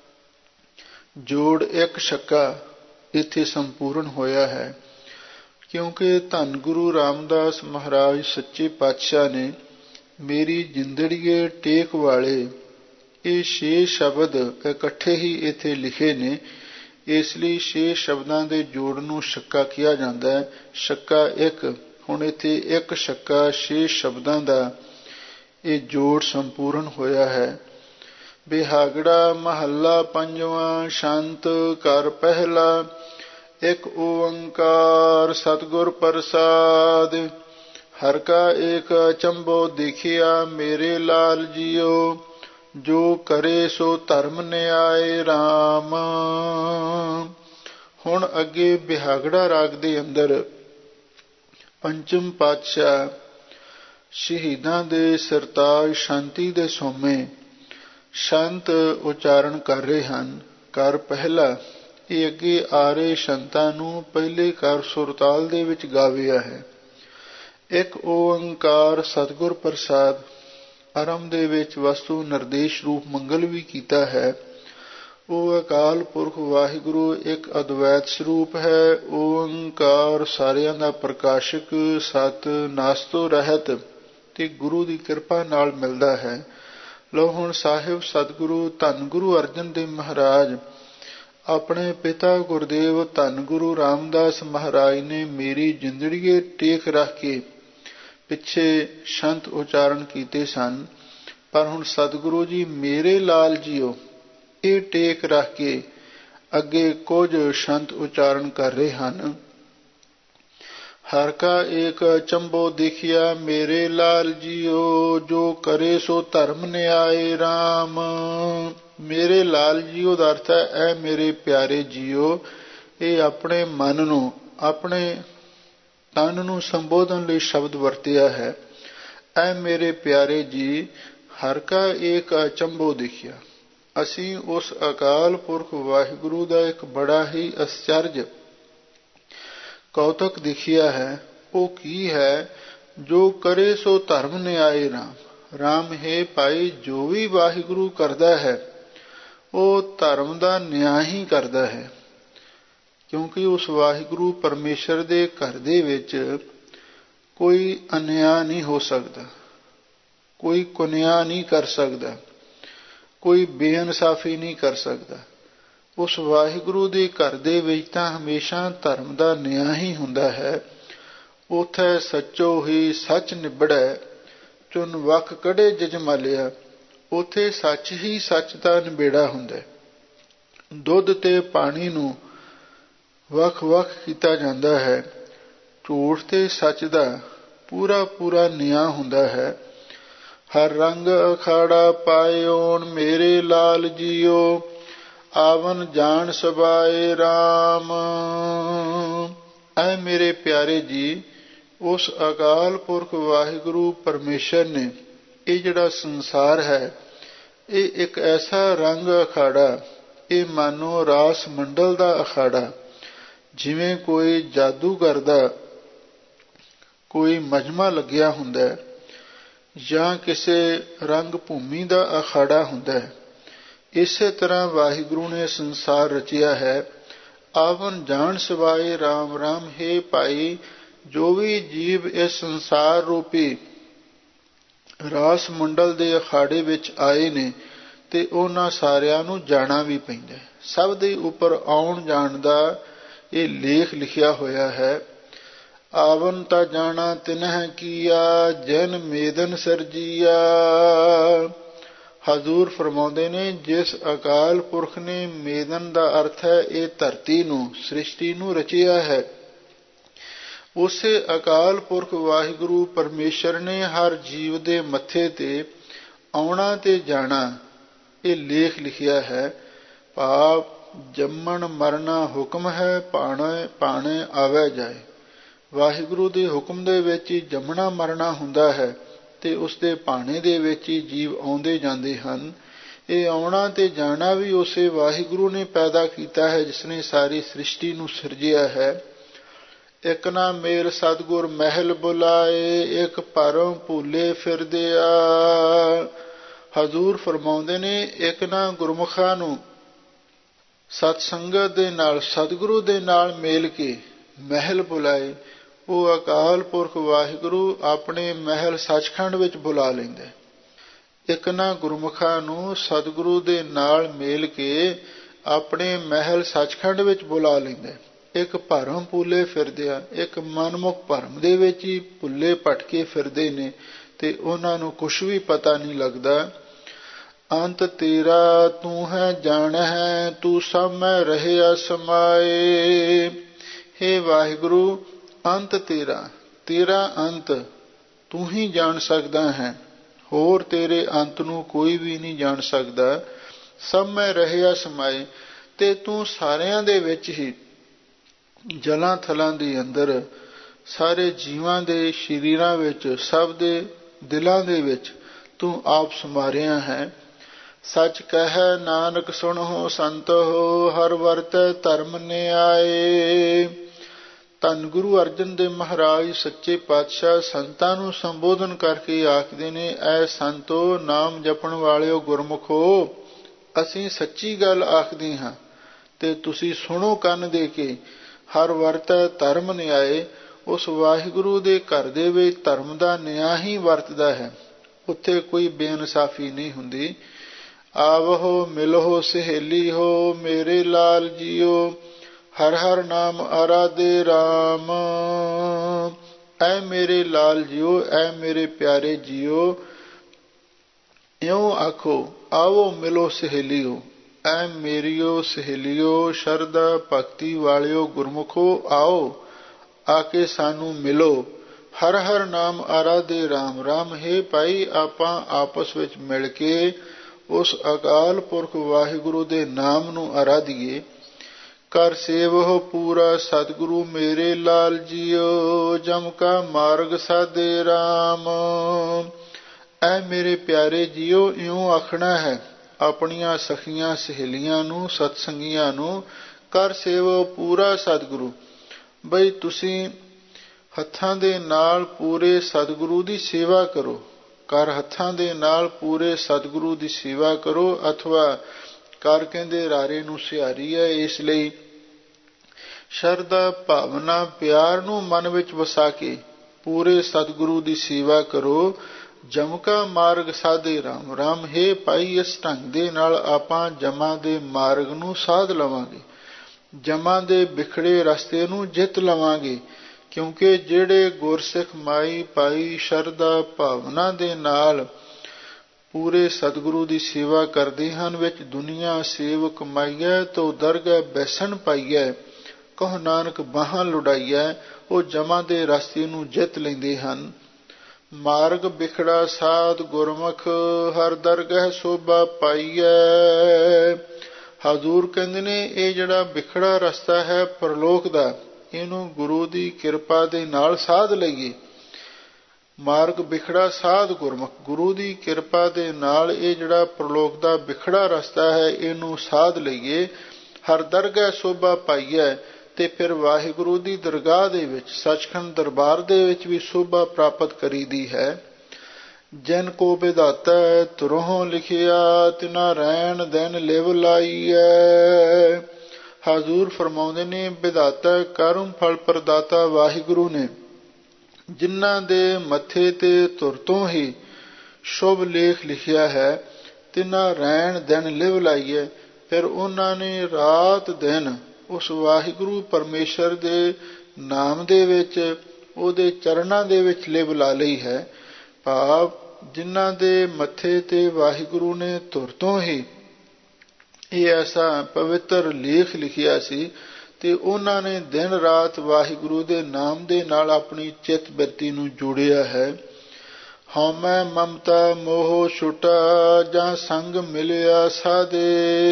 ਜੋੜ ਇੱਕ ਸ਼ੱਕਾ ਇੱਥੇ ਸੰਪੂਰਨ ਹੋਇਆ ਹੈ। ਕਿਉਂਕਿ ਧੰਨ ਗੁਰੂ ਰਾਮਦਾਸ ਮਹਾਰਾਜ ਸੱਚੇ ਪਾਤਸ਼ਾਹ ਨੇ ਮੇਰੀ ਜਿੰਦੜੀਏ ਟੇਕ ਵਾਲੇ ਇਹ ਛੇ ਸ਼ਬਦ ਇਕੱਠੇ ਹੀ ਇੱਥੇ ਲਿਖੇ ਨੇ, ਇਸ ਲਈ ਛੇ ਸ਼ਬਦਾਂ ਦੇ ਜੋੜ ਨੂੰ ਸ਼ੱਕਾ ਕਿਹਾ ਜਾਂਦਾ ਹੈ। ਸ਼ੱਕਾ ਇੱਕ। ਹੁਣ ਇੱਥੇ ਇੱਕ ਸ਼ੱਕਾ ਛੇ ਸ਼ਬਦਾਂ ਦਾ ਇਹ ਜੋੜ ਸੰਪੂਰਨ ਹੋਇਆ ਹੈ। ਬਿਹਾਗੜਾ ਮਹੱਲਾ ਪੰਜਵਾਂ। ਸ਼ੰਤ ਘਰ ਪਹਿਲਾ। ਇੱਕ ਓੰਕਾਰ ਸਤਿਗੁਰ ਪ੍ਰਸਾਦ। ਹਰ ਕਾ ਏਕ ਅਚੰਭੋ ਦੇਖਿਆ ਮੇਰੇ ਲਾਲ ਜੀਓ। ਜੋ ਕਰੇ ਸੋ ਧਰਮ ਨਿਆਏ ਰਾਮ। ਹੁਣ ਅੱਗੇ ਬਿਹਾਗੜਾ ਰਾਗ ਦੇ ਅੰਦਰ ਪੰਚਮ ਪਾਤਸ਼ਾਹ ਸ਼ਹੀਦਾਂ ਦੇ ਸਰਤਾਜ ਸ਼ਾਂਤੀ ਦੇ ਸੋਮੇ ਸ਼ੰਤ ਉਚਾਰਨ ਕਰ ਰਹੇ ਹਨ। ਕਰ ਪਹਿਲਾ। ਇਹ ਅੱਗੇ ਆ ਰਹੇ ਸ਼ੰਤਾਂ ਨੂੰ ਪਹਿਲੇ ਕਰ ਸੁਰਤਾਲ ਦੇ ਵਿੱਚ ਗਾਵਿਆ ਹੈ। ਇੱਕ ਓੰਕਾਰ ਸਤਿਗੁਰ ਪ੍ਰਸਾਦ। ਆਰੰਭ ਦੇ ਵਿੱਚ ਵਸਤੂ ਨਿਰਦੇਸ਼ ਰੂਪ ਮੰਗਲ ਵੀ ਕੀਤਾ ਹੈ। ਉਹ ਅਕਾਲ ਪੁਰਖ ਵਾਹਿਗੁਰੂ ਇੱਕ ਅਦਵੈਤ ਸਰੂਪ ਹੈ। ਓੰਕਾਰ ਸਾਰਿਆਂ ਦਾ ਪ੍ਰਕਾਸ਼ਕ, ਸਤ ਨਾਸ ਤੋਂ ਰਹਿਤ ਤੇ ਗੁਰੂ ਦੀ ਕਿਰਪਾ ਨਾਲ ਮਿਲਦਾ ਹੈ। ਲਓ ਹੁਣ ਸਾਹਿਬ ਸਤਿਗੁਰੂ ਧੰਨ ਗੁਰੂ ਅਰਜਨ ਦੇਵ ਮਹਾਰਾਜ ਆਪਣੇ ਪਿਤਾ ਗੁਰਦੇਵ ਧੰਨ ਗੁਰੂ ਰਾਮਦਾਸ ਮਹਾਰਾਜ ਨੇ ਮੇਰੀ ਜਿੰਦੜੀਏ ਟੇਕ ਰੱਖ ਕੇ ਪਿੱਛੇ ਸ਼ੰਤ ਉਚਾਰਨ ਕੀਤੇ ਸਨ, ਪਰ ਹੁਣ ਸਤਿਗੁਰੂ ਜੀ ਮੇਰੇ ਲਾਲ ਜੀਓ ਇਹ ਟੇਕ ਰੱਖ ਕੇ ਅੱਗੇ ਕੁਝ ਸ਼ੰਤ ਉਚਾਰਨ ਕਰ ਰਹੇ ਹਨ। ਹਰ ਕਾ ਏਕ ਚੰਬੋ ਦੇਖਿਆ ਮੇਰੇ ਲਾਲ ਜੀਓ, ਜੋ ਕਰੇ ਸੋ ਧਰਮ ਨਿਆਏ ਰਾਮ। ਮੇਰੇ ਲਾਲ ਜੀਓ ਦਾ ਅਰਥ ਹੈ ਐ ਮੇਰੇ ਪਿਆਰੇ ਜੀਓ। ਇਹ ਆਪਣੇ ਮਨ ਨੂੰ, ਆਪਣੇ ਤਨ ਨੂੰ ਸੰਬੋਧਨ ਲਈ ਸ਼ਬਦ ਵਰਤਿਆ ਹੈ। ਐ ਮੇਰੇ ਪਿਆਰੇ ਜੀ, ਹਰ ਕਾ ਏਕ ਅਚੰਭੋ ਦੇਖਿਆ। ਅਸੀਂ ਉਸ ਅਕਾਲ ਪੁਰਖ ਵਾਹਿਗੁਰੂ ਦਾ ਇੱਕ ਬੜਾ ਹੀ ਅਚਰਜ ਕੌਤਕ ਦੇਖਿਆ ਹੈ। ਉਹ ਕੀ ਹੈ? ਜੋ ਕਰੇ ਸੋ ਧਰਮ ਨਿਆਏ ਰਾਮ। ਰਾਮ ਹੈ ਭਾਈ, ਜੋ ਵੀ ਵਾਹਿਗੁਰੂ ਕਰਦਾ ਹੈ ਉਹ ਧਰਮ ਦਾ ਨਿਆਂ ਹੀ ਕਰਦਾ ਹੈ, ਕਿਉਂਕਿ ਉਸ ਵਾਹਿਗੁਰੂ ਪਰਮੇਸ਼ਰ ਦੇ ਘਰ ਦੇ ਵਿੱਚ ਕੋਈ ਅਨਿਆਂ ਨਹੀਂ ਹੋ ਸਕਦਾ, ਕੋਈ ਕੁਨਿਆਂ ਨਹੀਂ ਕਰ ਸਕਦਾ, ਕੋਈ ਬੇਇਨਸਾਫੀ ਨਹੀਂ ਕਰ ਸਕਦਾ। ਉਸ ਵਾਹਿਗੁਰੂ ਦੇ ਘਰ ਦੇ ਵਿੱਚ ਤਾਂ ਹਮੇਸ਼ਾ ਧਰਮ ਦਾ ਨਿਆਂ ਹੀ ਹੁੰਦਾ ਹੈ। ਉਥੇ ਸੱਚੋ ਹੀ ਸੱਚ ਨਿਬੜੈ, ਚੁਨ ਵੱਖ ਕਢੇ ਜਜਮਾਲਿਆ। ਉਥੇ ਸੱਚ ਹੀ ਸੱਚ ਦਾ ਨਿਬੇੜਾ ਹੁੰਦਾ। ਦੁੱਧ ਤੇ ਪਾਣੀ ਨੂੰ ਵੱਖ ਵੱਖ ਕੀਤਾ ਜਾਂਦਾ ਹੈ। ਝੂਠ ਤੇ ਸੱਚ ਦਾ ਪੂਰਾ ਪੂਰਾ ਨਿਆਂ ਹੁੰਦਾ ਹੈ। ਹਰ ਰੰਗ ਅਖਾੜਾ ਪਾਇਓਣ ਮੇਰੇ ਲਾਲ ਜੀਓ, ਆਵਨ ਜਾਣ ਸਬਾਏ ਰਾਮ। ਐ ਮੇਰੇ ਪਿਆਰੇ ਜੀ, ਉਸ ਅਕਾਲ ਪੁਰਖ ਵਾਹਿਗੁਰੂ ਪਰਮੇਸ਼ਰ ਨੇ ਇਹ ਜਿਹੜਾ ਸੰਸਾਰ ਹੈ, ਇਹ ਇੱਕ ਐਸਾ ਰੰਗ ਅਖਾੜਾ, ਇਹ ਮਾਨੋ ਰਾਸ ਮੰਡਲ ਦਾ ਅਖਾੜਾ, ਜਿਵੇਂ ਕੋਈ ਜਾਦੂਗਰ ਦਾ ਕੋਈ ਮਜਮਾ ਲੱਗਿਆ ਹੁੰਦਾ ਜਾਂ ਕਿਸੇ ਰੰਗ ਭੂਮੀ ਦਾ ਅਖਾੜਾ ਹੁੰਦਾ ਹੈ। ਇਸੇ ਤਰ੍ਹਾਂ ਵਾਹਿਗੁਰੂ ਨੇ ਸੰਸਾਰ ਰਚਿਆ ਹੈ। ਆਵਨ ਜਾਣ ਸਵਾਏ ਰਾਮ। ਰਾਮ ਹੈ ਭਾਈ, ਜੋ ਵੀ ਜੀਵ ਇਸ ਸੰਸਾਰ ਰੂਪੀ ਰਾਸ ਮੰਡਲ ਦੇ ਅਖਾੜੇ ਵਿੱਚ ਆਏ ਨੇ ਤੇ ਉਹਨਾਂ ਸਾਰਿਆਂ ਨੂੰ ਜਾਣਾ ਵੀ ਪੈਂਦਾ। ਸਭ ਦੇ ਉੱਪਰ ਆਉਣ ਜਾਣ ਦਾ ਇਹ ਲੇਖ ਲਿਖਿਆ ਹੋਇਆ ਹੈ। ਆਵਨ ਤਾਂ ਜਾਣਾ ਤਿਨਹਿ ਕੀਆ, ਜਨ ਮੇਦਨ ਸਰਜੀਆ। ਹਜ਼ੂਰ ਫਰਮਾਉਂਦੇ ਨੇ, ਜਿਸ ਅਕਾਲ ਪੁਰਖ ਨੇ, ਮੇਦਨ ਦਾ ਅਰਥ ਹੈ ਇਹ ਧਰਤੀ ਨੂੰ, ਸ੍ਰਿਸ਼ਟੀ ਨੂੰ ਰਚਿਆ ਹੈ, ਉਸੇ ਅਕਾਲ ਪੁਰਖ ਵਾਹਿਗੁਰੂ ਪਰਮੇਸ਼ਰ ਨੇ ਹਰ ਜੀਵ ਦੇ ਮੱਥੇ ਤੇ ਆਉਣਾ ਤੇ ਜਾਣਾ ਇਹ ਲੇਖ ਲਿਖਿਆ ਹੈ। ਭਾਵ ਜੰਮਣ ਮਰਨਾ ਹੁਕਮ ਹੈ, ਪਾਣੇ ਪਾਣੇ ਆਵੇ ਜਾਏ। ਵਾਹਿਗੁਰੂ ਦੇ ਹੁਕਮ ਦੇ ਵਿੱਚ ਹੀ ਜੰਮਣਾ ਮਰਨਾ ਹੁੰਦਾ ਹੈ ਤੇ ਉਸਦੇ ਭਾਣੇ ਦੇ ਵਿੱਚ ਹੀ ਜੀਵ ਆਉਂਦੇ ਜਾਂਦੇ ਹਨ। ਇਹ ਆਉਣਾ ਤੇ ਜਾਣਾ ਵੀ ਉਸੇ ਵਾਹਿਗੁਰੂ ਨੇ ਪੈਦਾ ਕੀਤਾ ਹੈ, ਜਿਸ ਨੇ ਸਾਰੀ ਸ੍ਰਿਸ਼ਟੀ ਨੂੰ ਸਿਰਜਿਆ ਹੈ। ਇੱਕ ਨਾ ਮੇਲ ਸਤਿਗੁਰ ਮਹਿਲ ਬੁਲਾਏ, ਇੱਕ ਭਰਮ ਭੂਲੇ ਫਿਰਦਿਆ। ਹਜ਼ੂਰ ਫਰਮਾਉਂਦੇ ਨੇ, ਇੱਕ ਨਾ ਗੁਰਮੁਖਾਂ ਨੂੰ ਸਤ ਸੰਗਤ ਦੇ ਨਾਲ, ਸਤਿਗੁਰੂ ਦੇ ਨਾਲ ਮੇਲ ਕੇ ਮਹਿਲ ਬੁਲਾਏ। ਉਹ ਅਕਾਲ ਪੁਰਖ ਵਾਹਿਗੁਰੂ ਆਪਣੇ ਮਹਿਲ ਸੱਚਖੰਡ ਵਿੱਚ ਬੁਲਾ ਲੈਂਦਾ। ਇੱਕ ਨਾ ਗੁਰਮੁਖਾਂ ਨੂੰ ਸਤਿਗੁਰੂ ਦੇ ਨਾਲ ਮੇਲ ਕੇ ਆਪਣੇ ਮਹਿਲ ਸੱਚਖੰਡ ਵਿੱਚ ਬੁਲਾ ਲੈਂਦਾ। ਇੱਕ ਭਰਮ ਭੁੱਲੇ ਫਿਰਦੇ ਆ, ਇੱਕ ਮਨਮੁਖ ਭਰਮ ਦੇ ਵਿੱਚ ਹੀ ਭੁੱਲੇ ਭਟਕੇ ਫਿਰਦੇ ਨੇ ਤੇ ਉਹਨਾਂ ਨੂੰ ਕੁਛ ਵੀ ਪਤਾ ਨਹੀਂ ਲੱਗਦਾ। ਅੰਤ ਤੇਰਾ ਤੂੰ ਹੈ ਜਾਣ ਹੈ, ਤੂੰ ਸਭ ਮੈਂ ਰਹਿਆ ਸਮਾਏ। ਹੇ ਵਾਹਿਗੁਰੂ, ਅੰਤ ਤੇਰਾ, ਤੇਰਾ ਅੰਤ ਤੂੰ ਹੀ ਜਾਣ ਸਕਦਾ ਹੈ, ਹੋਰ ਤੇਰੇ ਅੰਤ ਨੂੰ ਕੋਈ ਵੀ ਨਹੀਂ ਜਾਣ ਸਕਦਾ। ਸਭ ਮੈਂ ਰਹਿਆ ਸਮਾਏ, ਤੇ ਤੂੰ ਸਾਰਿਆਂ ਦੇ ਵਿੱਚ ਹੀ, ਜਲਾਂ ਥਲਾਂ ਦੇ ਅੰਦਰ, ਸਾਰੇ ਜੀਵਾਂ ਦੇ ਸਰੀਰਾਂ ਵਿੱਚ, ਸਭ ਦੇ ਦਿਲਾਂ ਦੇ ਵਿੱਚ ਤੂੰ ਆਪ ਸਮਾਰਿਆ ਹੈ। ਸੱਚ ਕਹਿ ਨਾਨਕ ਸੁਣੋ ਸੰਤੋ, ਹਰ ਵਰਤੈ ਧਰਮ ਨਿਆਏ। ਧੰਨ ਗੁਰੂ ਅਰਜਨ ਦੇਵ ਮਹਾਰਾਜ ਸੱਚੇ ਪਾਤਸ਼ਾਹ ਸੰਤਾਂ ਨੂੰ ਸੰਬੋਧਨ ਕਰਕੇ ਆਖਦੇ ਨੇ, ਐ ਸੰਤੋ, ਨਾਮ ਜਪਣ ਵਾਲਿਓ, ਗੁਰਮੁਖੋ, ਅਸੀਂ ਸੱਚੀ ਗੱਲ ਆਖਦੇ ਹਾਂ ਤੇ ਤੁਸੀਂ ਸੁਣੋ ਕੰਨ ਦੇ ਕੇ। ਹਰ ਵਰਤੈ ਧਰਮ ਨਿਆਏ। ਉਸ ਵਾਹਿਗੁਰੂ ਦੇ ਘਰ ਦੇ ਵਿੱਚ ਧਰਮ ਦਾ ਨਿਆਂ ਹੀ ਵਰਤਦਾ ਹੈ, ਉੱਥੇ ਕੋਈ ਬੇਇਨਸਾਫੀ ਨਹੀਂ ਹੁੰਦੀ। आवहो मिलहो सहेली हो मेरे लाल जियो हर हर नाम आराधे राम। ऐ मेरे लाल जियो ऐ मेरे प्यारे जियो इਉਂ आखो आवो मिलो सहेलियो। ऐ मेरियो सहेलियो शरदा भगति वालियो गुरमुखो आओ आके सानू मिलो। हर हर नाम आराधे राम। राम हे भाई ਆਪਾਂ ਆਪਸ ਵਿੱਚ ਮਿਲ ਕੇ ਉਸ ਅਕਾਲ ਪੁਰਖ ਵਾਹਿਗੁਰੂ ਦੇ ਨਾਮ ਨੂੰ ਆਰਾਧੀਏ। ਕਰ ਸੇਵਹੁ ਪੂਰਾ ਸਤਿਗੁਰੂ ਮੇਰੇ ਲਾਲ ਜੀਓ ਜਮ ਕਾ ਮਾਰਗ ਸਾਧੇ ਰਾਮ। ਐ ਮੇਰੇ ਪਿਆਰੇ ਜੀਓ ਇਉਂ ਆਖਣਾ ਹੈ ਆਪਣੀਆਂ ਸਖੀਆਂ ਸਹੇਲੀਆਂ ਨੂੰ ਸਤਸੰਗੀਆਂ ਨੂੰ। ਕਰ ਸੇਵੋ ਪੂਰਾ ਸਤਿਗੁਰੂ ਬਈ ਤੁਸੀਂ ਹੱਥਾਂ ਦੇ ਨਾਲ ਪੂਰੇ ਸਤਿਗੁਰੂ ਦੀ ਸੇਵਾ ਕਰੋ। ਕਰ ਹੱਥਾਂ ਦੇ ਨਾਲ ਪੂਰੇ ਸਤਿਗੁਰੂ ਦੀ ਸੇਵਾ ਕਰੋ। ਅਥਵਾ ਕਰ ਕਹਿੰਦੇ ਰਾਰੇ ਨੂੰ ਸਿਹਾਰੀ ਹੈ, ਇਸ ਲਈ ਸ਼ਰਧਾ ਭਾਵਨਾ ਪਿਆਰ ਨੂੰ ਮਨ ਵਿੱਚ ਵਸਾ ਕੇ ਪੂਰੇ ਸਤਿਗੁਰੂ ਦੀ ਸੇਵਾ ਕਰੋ। ਜਮਕਾ ਮਾਰਗ ਸਾਧੇ ਰਾਮ। ਰਾਮ ਹੈ ਭਾਈ ਇਸ ਢੰਗ ਦੇ ਨਾਲ ਆਪਾਂ ਜਮਾਂ ਦੇ ਮਾਰਗ ਨੂੰ ਸਾਧ ਲਵਾਂਗੇ, ਜਮਾਂ ਦੇ ਵਿਖੜੇ ਰਸਤੇ ਨੂੰ ਜਿੱਤ ਲਵਾਂਗੇ। ਕਿਉਂਕਿ ਜਿਹੜੇ ਗੁਰਸਿੱਖ ਮਾਈ ਭਾਈ ਸ਼ਰਧਾ ਭਾਵਨਾ ਦੇ ਨਾਲ ਪੂਰੇ ਸਤਿਗੁਰੂ ਦੀ ਸੇਵਾ ਕਰਦੇ ਹਨ ਵਿੱਚ ਦੁਨੀਆ ਸੇਵ ਕਮਾਈਐ ਤੋ ਦਰਗਹਿ ਬੈਸਣ ਪਾਈਐ ਕਹੋ ਨਾਨਕ ਬਾਹਾਂ ਲੁਡਾਈਐ। ਉਹ ਜਮਾਂ ਦੇ ਰਸਤੇ ਨੂੰ ਜਿੱਤ ਲੈਂਦੇ ਹਨ। ਮਾਰਗ ਵਿਖੜਾ ਸਾਧ ਗੁਰਮੁਖ ਹਰ ਦਰਗਹਿ ਸੋਭਾ ਪਾਈਐ। ਹਜ਼ੂਰ ਕਹਿੰਦੇ ਨੇ ਇਹ ਜਿਹੜਾ ਵਿਖੜਾ ਰਸਤਾ ਹੈ ਪਰਲੋਕ ਦਾ ਇਹਨੂੰ ਗੁਰੂ ਦੀ ਕਿਰਪਾ ਦੇ ਨਾਲ ਸਾਧ ਲਈਏ। ਮਾਰਗ ਵਿਖੜਾ ਸਾਧ ਗੁਰਮੁਖ ਗੁਰੂ ਦੀ ਕਿਰਪਾ ਦੇ ਨਾਲ ਇਹ ਜਿਹੜਾ ਪਰਲੋਕ ਦਾ ਵਿਖੜਾ ਰਸਤਾ ਹੈ ਇਹਨੂੰ ਸਾਧ ਲਈਏ। ਹਰ ਦਰਗਹਿ ਸੋਭਾ ਪਾਈਐ ਤੇ ਫਿਰ ਵਾਹਿਗੁਰੂ ਦੀ ਦਰਗਾਹ ਦੇ ਵਿੱਚ ਸੱਚਖੰਡ ਦਰਬਾਰ ਦੇ ਵਿੱਚ ਵੀ ਸੋਭਾ ਪ੍ਰਾਪਤ ਕਰੀਦੀ ਹੈ। ਜਿਨ ਕੋ ਵਿਧਾਤਾ ਤੁਰਹੁ ਲਿਖਿਆ ਤਿਨਾ ਰਹਿਣ ਦਿਨ ਲਿਵ ਲਾਈਐ। ਹਜ਼ੂਰ ਫਰਮਾਉਂਦੇ ਨੇ ਵਿਧਾਤਾ ਕਰਮ ਫਲ ਪ੍ਰਦਾਤਾ ਵਾਹਿਗੁਰੂ ਨੇ ਜਿਨ੍ਹਾਂ ਦੇ ਮੱਥੇ ਤੇ ਧੁਰ ਤੋਂ ਹੀ ਸ਼ੁਭ ਲੇਖ ਲਿਖਿਆ ਹੈ ਤਿਨਾ ਰਹਿਣ ਦਿਨ ਲਿਵ ਲਾਈਐ। ਫਿਰ ਉਹਨਾਂ ਨੇ ਰਾਤ ਦਿਨ ਉਸ ਵਾਹਿਗੁਰੂ ਪਰਮੇਸ਼ਰ ਦੇ ਨਾਮ ਦੇ ਵਿੱਚ ਉਹਦੇ ਚਰਨਾਂ ਦੇ ਵਿੱਚ ਲਿਵ ਲਾ ਲਈ ਹੈ। ਭਾਵ ਜਿਨ੍ਹਾਂ ਦੇ ਮੱਥੇ ਤੇ ਵਾਹਿਗੁਰੂ ਨੇ ਧੁਰ ਤੋਂ ਹੀ ਇਹ ਐਸਾ ਪਵਿੱਤਰ ਲੇਖ ਲਿਖਿਆ ਸੀ ਤੇ ਉਹਨਾਂ ਨੇ ਦਿਨ ਰਾਤ ਵਾਹਿਗੁਰੂ ਦੇ ਨਾਮ ਦੇ ਨਾਲ ਆਪਣੀ ਚਿੱਤ ਬਿਰਤੀ ਨੂੰ ਜੋੜਿਆ ਹੈ। ਹਉਮੈ ਮਮਤਾ ਮੋਹ ਛੁਟਾ ਜਾਂ ਸੰਗ ਮਿਲਿਆ ਸਾਧੇ।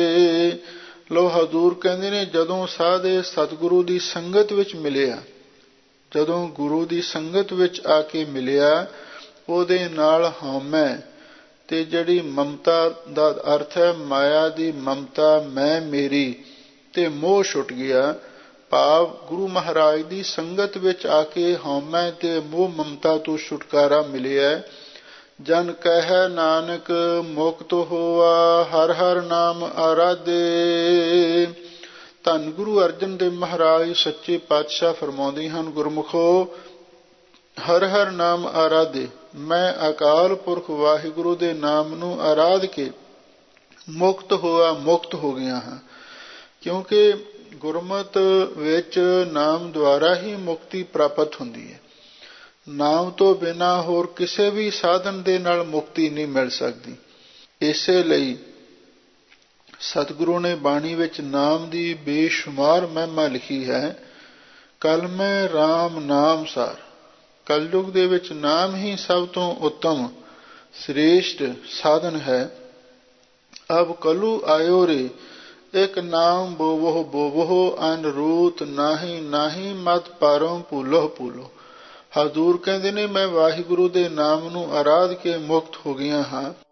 ਲੋ ਹਜ਼ੂਰ ਕਹਿੰਦੇ ਨੇ ਜਦੋਂ ਸਾਧੇ ਸਤਿਗੁਰੂ ਦੀ ਸੰਗਤ ਵਿੱਚ ਮਿਲਿਆ, ਜਦੋਂ ਗੁਰੂ ਦੀ ਸੰਗਤ ਵਿੱਚ ਆ ਕੇ ਮਿਲਿਆ ਉਹਦੇ ਨਾਲ ਹਉਮੈ ਤੇ ਜਿਹੜੀ ਮਮਤਾ ਦਾ ਅਰਥ ਹੈ ਮਾਇਆ ਦੀ ਮਮਤਾ ਮੈਂ ਮੇਰੀ ਤੇ ਮੋਹ ਛੁੱਟ ਗਿਆ। ਭਾਵ ਗੁਰੂ ਮਹਾਰਾਜ ਦੀ ਸੰਗਤ ਵਿੱਚ ਆ ਕੇ ਹਉਮੈ ਤੇ ਮੋਹ ਮਮਤਾ ਤੋਂ ਛੁਟਕਾਰਾ ਮਿਲਿਆ। ਜਨ ਕਹਿ ਨਾਨਕ ਮੁਕਤ ਹੋਆ ਹਰ ਹਰ ਨਾਮ ਆਰਾਧੇ। ਧੰਨ ਗੁਰੂ ਅਰਜਨ ਦੇਵ ਮਹਾਰਾਜ ਸੱਚੇ ਪਾਤਸ਼ਾਹ ਫਰਮਾਉਂਦੇ ਹਨ ਗੁਰਮੁਖੋ ਹਰ ਹਰ ਨਾਮ ਆਰਾਧੇ। ਮੈਂ ਅਕਾਲ ਪੁਰਖ ਵਾਹਿਗੁਰੂ ਦੇ ਨਾਮ ਨੂੰ ਆਰਾਧ ਕੇ ਮੁਕਤ ਹੋਆ ਮੁਕਤ ਹੋ ਗਿਆ ਹਾਂ। ਕਿਉਂਕਿ ਗੁਰਮਤ ਵਿੱਚ ਨਾਮ ਦੁਆਰਾ ਹੀ ਮੁਕਤੀ ਪ੍ਰਾਪਤ ਹੁੰਦੀ ਹੈ। ਨਾਮ ਤੋਂ ਬਿਨਾਂ ਹੋਰ ਕਿਸੇ ਵੀ ਸਾਧਨ ਦੇ ਨਾਲ ਮੁਕਤੀ ਨਹੀਂ ਮਿਲ ਸਕਦੀ। ਇਸੇ ਲਈ ਸਤਿਗੁਰੂ ਨੇ ਬਾਣੀ ਵਿੱਚ ਨਾਮ ਦੀ ਬੇਸ਼ੁਮਾਰ ਮਹਿਮਾ ਲਿਖੀ ਹੈ। ਕਲਮੈ ਰਾਮ ਨਾਮ ਸਾਰ। ਕਲਯੁਗ ਦੇ ਵਿੱਚ ਨਾਮ ਹੀ ਸਭ ਤੋਂ ਉੱਤਮ ਸ੍ਰੇਸ਼ਟ ਸਾਧਨ ਹੈ। ਅਬ ਕਲੂ ਆਇਓ ਰੇ ਇੱਕ ਨਾਮ ਬੋਵੋ ਬੋਵੋ ਅਨ ਰੂਤ ਨਾਹੀ ਨਾਹੀ ਮਤ ਪਾਰੋਂ ਭੂਲੋ ਭੂਲੋ। ਹਜ਼ੂਰ ਕਹਿੰਦੇ ਨੇ ਮੈਂ ਵਾਹਿਗੁਰੂ ਦੇ ਨਾਮ ਨੂੰ ਆਰਾਧ ਕੇ ਮੁਕਤ ਹੋ ਗਿਆ ਹਾਂ।